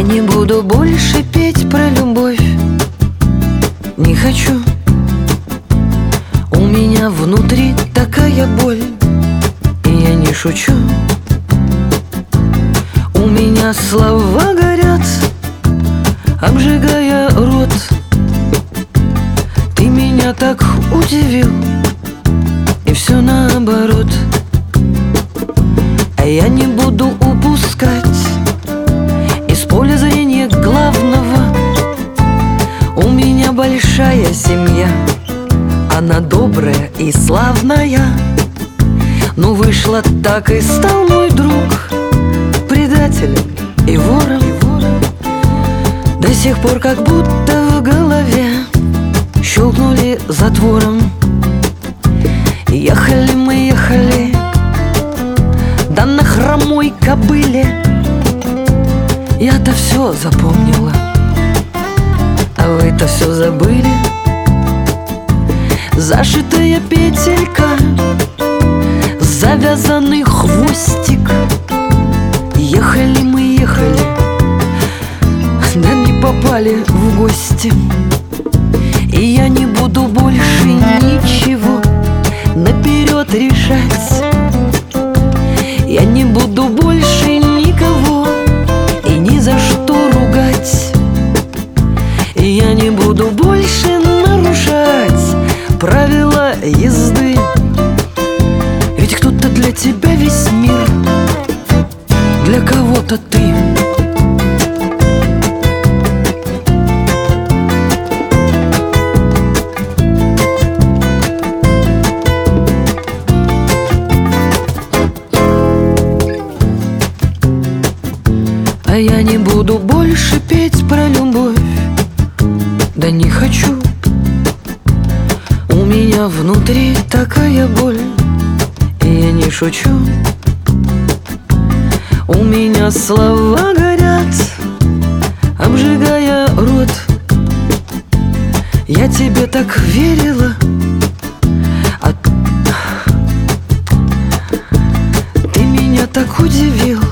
не буду больше петь про любовь, не хочу. У меня внутри такая боль, и я не шучу. У меня слова горят, обжигая рот. Ты меня так удивил, и все наоборот. А я не буду упускать из поля зрения главного. У меня большая семья, она добрая и славная. Но вышло так, и стал мой друг предателем и вором. До сих пор как будто в голове щелкнули затвором. Ехали мы, ехали, да на хромой кобыле. Я-то все запомнила, а вы-то все забыли. Зашитая петелька, завязанный хвостик. Ехали мы, ехали, да не попали в гости. И я не буду больше ничего наперед решать. Я не буду больше никого и ни за что ругать. И я не буду больше нарушать правила езды. Ведь кто-то для тебя весь мир, для кого-то ты. А я не буду больше петь про любовь, да не хочу. У меня внутри такая боль, и я не шучу. У меня слова горят, обжигая рот. Я тебе так верила, а ты меня так удивил,